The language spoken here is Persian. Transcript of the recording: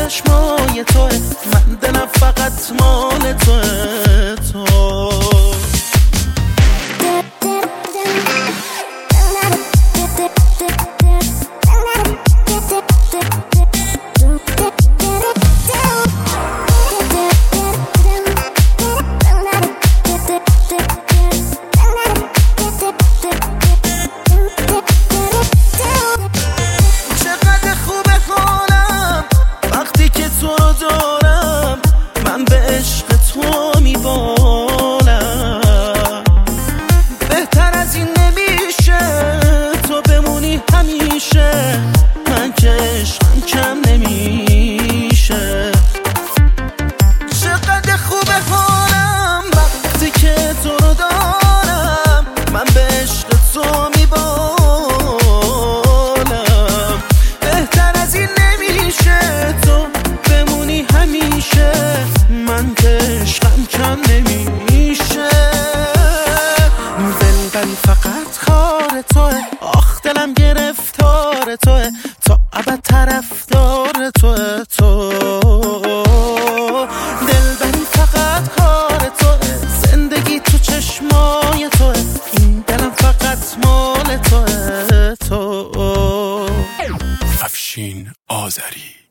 چشمای توه، من دلم فقط مال توه تو. من که عشقم کم نمیشه. چقدر خوبه حالم وقتی که تو رو دارم، من به عشق تو میبالم. بهتر از این نمیشه تو بمونی همیشه، من که عشقم کم نمیشه. دلبری فقط خار توه، آخ دلم گرفتار توه، تا ابد طرفدار توه تو. دلبری فقط کار توه، زندگی تو چشمای توه، این دلم فقط مال توه تو. افشین آذری.